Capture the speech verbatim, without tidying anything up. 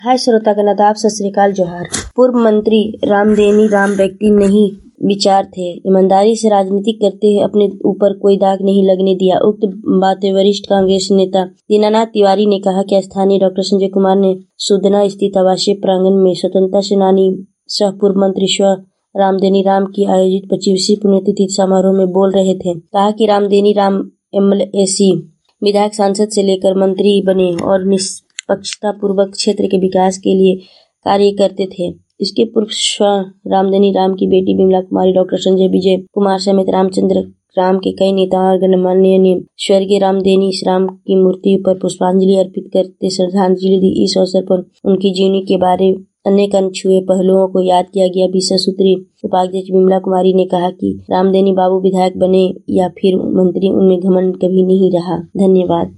हाय श्रोता का नदाब, सत श्री अकाल, जोहार। पूर्व मंत्री रामदेनी राम व्यक्ति नहीं विचार थे, ईमानदारी से राजनीति करते हुए अपने ऊपर कोई दाग नहीं लगने दिया। उक्त बातें वरिष्ठ कांग्रेस नेता दीनानाथ तिवारी ने कहा कि स्थानीय डॉक्टर संजय कुमार ने सुदना स्थित आवासीय प्रांगण में स्वतंत्रता सेनानी सह पूर्व मंत्री स्व रामदेनी राम की आयोजित पच्चीसवीं पुण्यतिथि समारोह में बोल रहे थे। कहा कि रामदेनी राम एमएलसी विधायक, सांसद से लेकर मंत्री बने और निष्पक्षता पूर्वक क्षेत्र के विकास के लिए कार्य करते थे। इसके पूर्व स्व रामदेनी राम की बेटी विमला कुमारी, डॉक्टर संजय विजय कुमार समेत रामचंद्र राम के कई नेताओं और गणमान्य ने स्वर्गीय रामदेनी राम की मूर्ति पर पुष्पांजलि अर्पित करते श्रद्धांजलि दी। इस अवसर पर उनकी जीवनी के बारे अनेक अनछुए पहलुओं को याद किया गया। विशेष सूत्री उपाध्यक्ष विमला कुमारी ने कहा कि रामदेनी बाबू विधायक बने या फिर मंत्री, उनमें घमंड कभी नहीं रहा। धन्यवाद।